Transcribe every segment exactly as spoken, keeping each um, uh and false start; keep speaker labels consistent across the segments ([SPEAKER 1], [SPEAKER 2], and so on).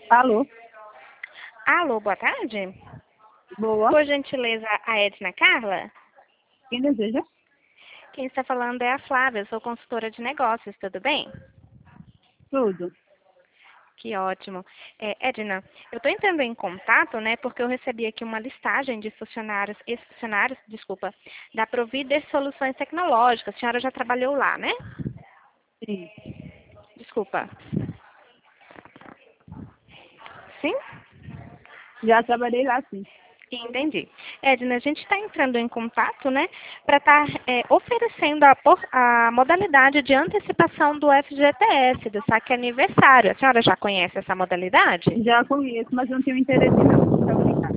[SPEAKER 1] Alô?
[SPEAKER 2] Alô, boa tarde.
[SPEAKER 1] Boa.
[SPEAKER 2] Por gentileza, a Edna Carla?
[SPEAKER 1] Quem deseja?
[SPEAKER 2] Quem está falando é a Flávia, eu sou consultora de negócios, tudo bem?
[SPEAKER 1] Tudo.
[SPEAKER 2] Que ótimo. É, Edna, eu estou entrando em contato, né, porque eu recebi aqui uma listagem de funcionários, ex-funcionários, desculpa, da Provider Soluções Tecnológicas. A senhora já trabalhou lá, né?
[SPEAKER 1] Sim.
[SPEAKER 2] Desculpa. Sim?
[SPEAKER 1] Já trabalhei lá, sim.
[SPEAKER 2] Entendi. Edna, a gente está entrando em contato, né, para estar oferecendo a, por- a modalidade de antecipação do F G T S, do saque aniversário. A senhora já conhece essa modalidade?
[SPEAKER 1] Já conheço, mas não tenho interesse não. Pra brincar.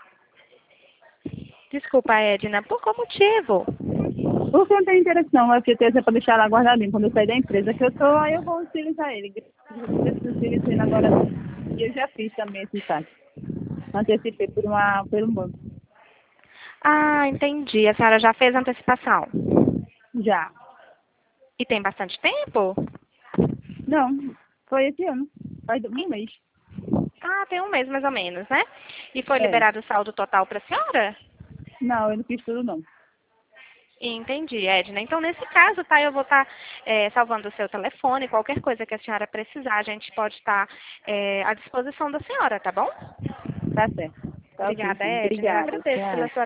[SPEAKER 2] Desculpa, Edna, por qual motivo?
[SPEAKER 1] Por que não tenho interesse não? Eu tenho é para deixar lá guardadinho. Quando eu sair da empresa que eu tô, aí eu vou utilizar ele. Eu não preciso utilizar ele agora não. E eu já fiz também esse site. Antecipei por, uma, por um banco.
[SPEAKER 2] Ah, entendi. A senhora já fez a antecipação.
[SPEAKER 1] Já.
[SPEAKER 2] E tem bastante tempo?
[SPEAKER 1] Não, foi esse ano. Faz um mês.
[SPEAKER 2] Ah, tem um mês mais ou menos, né? E foi
[SPEAKER 1] É.
[SPEAKER 2] liberado o saldo total para a senhora?
[SPEAKER 1] Não, eu não fiz tudo não.
[SPEAKER 2] Entendi, Edna. Então, nesse caso, tá, eu vou estar salvando o seu telefone. Qualquer coisa que a senhora precisar, a gente pode estar é, à disposição da senhora, tá bom?
[SPEAKER 1] Tá certo. Tá ok,
[SPEAKER 2] Obrigada,
[SPEAKER 1] sim.
[SPEAKER 2] Edna. Eu
[SPEAKER 1] Obrigada.
[SPEAKER 2] agradeço pela
[SPEAKER 1] Tchau.
[SPEAKER 2] sua